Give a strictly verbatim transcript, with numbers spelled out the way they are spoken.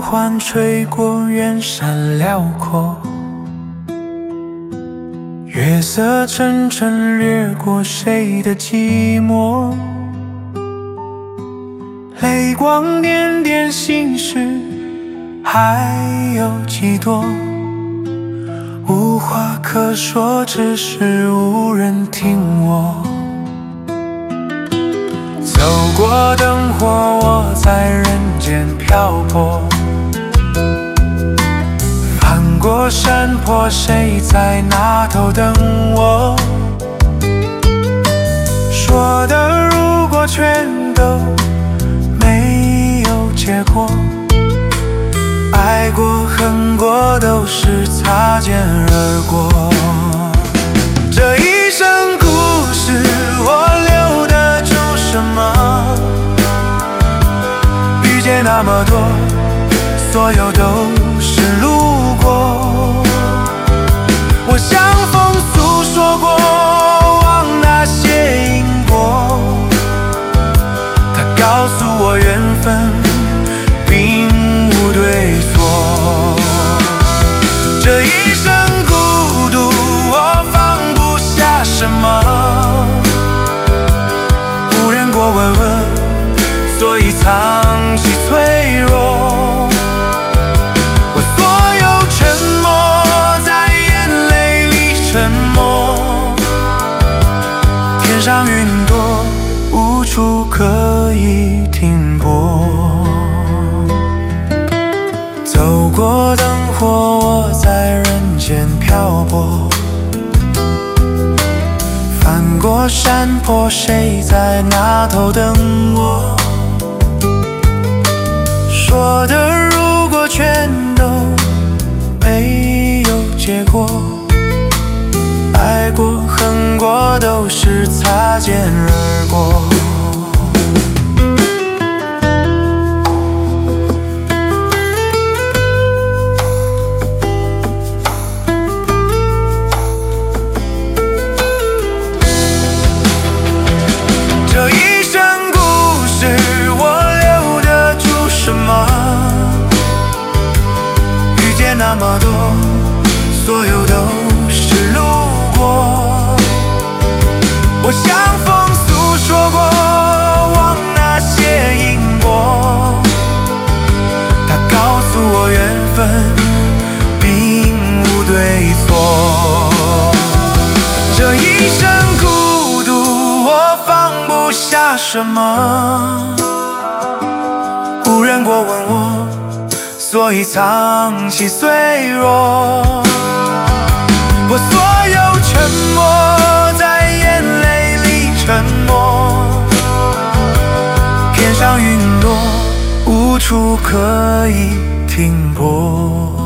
缓吹过远山辽阔，月色沉沉掠过谁的寂寞，泪光点点，心事还有几多？无话可说，只是无人听我。走过灯火，我在人间漂泊，翻过山坡，谁在那头等我？说的如果全都没有结果，爱过恨过都是擦肩而过。这一生故事，我留得住什么？遇见那么多，所有都是路过。我向风诉说过往那些因果，它告诉我缘分并无对错。这一生孤独，我放不下什么，无人过问问，所以藏起脆弱。我所有沉默，在眼泪里沉没。天上云朵，无处可以停泊。走过灯火，我在人间漂泊，翻过山坡，谁在那头等我？说的如果全都没有结果，爱过恨过都是擦肩而过。这一生故事，我留得住什么？遇见那么多，所有都是路过。我向风诉说过往那些因果，它告诉我缘分并无对错。这一生孤独，我放不下什么，无人过问我，所以藏起脆弱。我所有沉默，在眼泪里沉没。天上云朵，无处可以停泊。